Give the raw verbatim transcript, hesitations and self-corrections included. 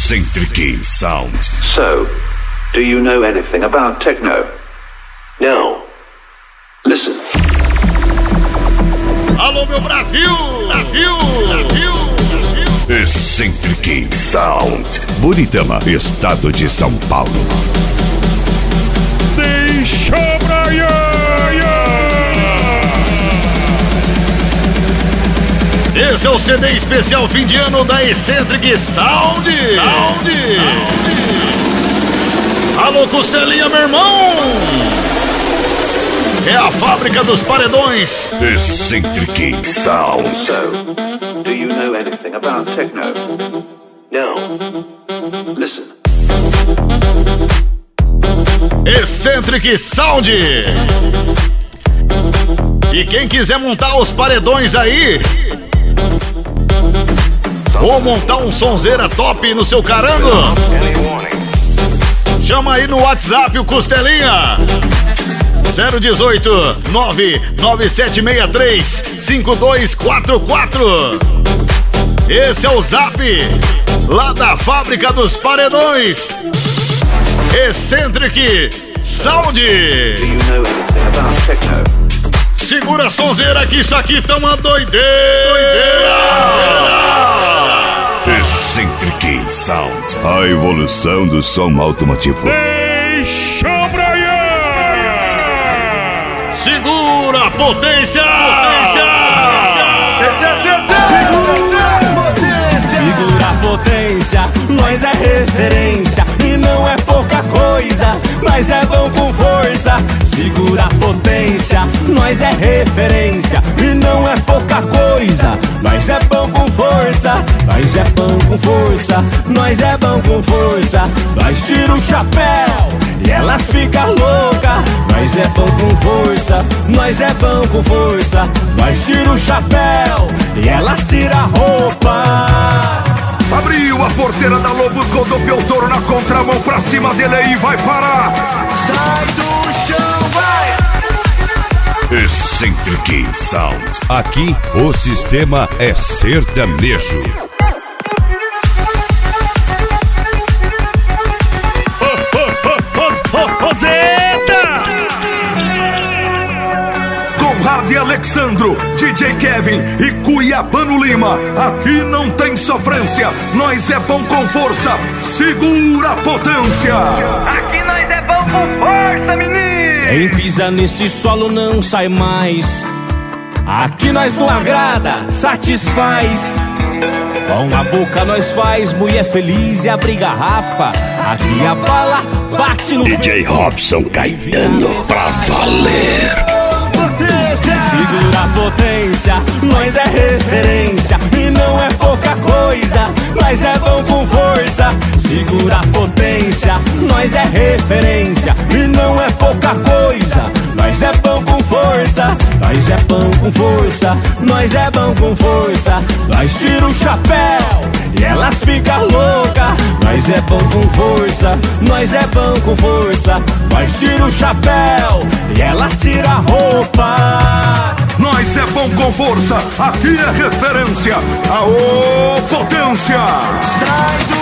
Eccentric Sound. So, do you know anything about techno? No. Listen. Alô, meu Brasil! Brasil! Brasil! Brasil! Eccentric Sound. Buritama, estado de São Paulo. Deixa Brian! Esse é o C D especial fim de ano da Eccentric Sound. Sound. Alô, Costelinha, meu irmão. É a fábrica dos paredões. Eccentric Sound. So, do you know anything about techno? No. Listen. Eccentric Sound. E quem quiser montar os paredões aí, ou montar um sonzeira top no seu carango, chama aí no WhatsApp o Costelinha. zero dezoito, nove nove sete seis três, cinco dois quatro quatro. Esse é o Zap lá da fábrica dos paredões. Eccentric Sound. Do you know anything about techno? Segura a sonzeira que isso aqui tá uma doideira. Doideira. Eccentric Sound. A evolução do som automotivo. Deixa Brian. Segura a potência. Segura a potência, nós é referência e não é pouca coisa, mas é bom com força. Segura a potência, nós é referência e não é pouca coisa, nós é bom com força. Nós é bom com força, nós é bom com força. Nós tira o chapéu e elas ficam loucas. Nós é bom com força, nós é bom com força. Nós tira o chapéu e elas tiram a roupa. Abriu a porteira da Lobos, rodopiou o touro na contramão, pra cima dele e vai parar. Sai do chão, vai! Eccentric Sound. Aqui o sistema é sertanejo. Conrado e Alexandro, D J Kevin e Cuiabano Lima. Aqui não tem sofrência, nós é bom com força. Segura a potência. Aqui nós é bom com força, menino. Quem pisa nesse solo não sai mais. Aqui nós não agrada, satisfaz. Com a boca nós faz mulher feliz e abre garrafa. Aqui a bala bate no D J Robson Caetano pra valer. Segura a potência, nós é referência e não é pouca coisa, nós é bom com força. Segura a potência, nós é referência e não é pouca coisa, nós é bom com força. Nós é bom com força, nós é bom com força. Nós tira o chapéu e elas ficam loucas. Nós é bom com força, nós é bom com força. Nós tira o chapéu e elas tiram a roupa. Nós é bom com força, aqui é referência. Aô, potência! Sai do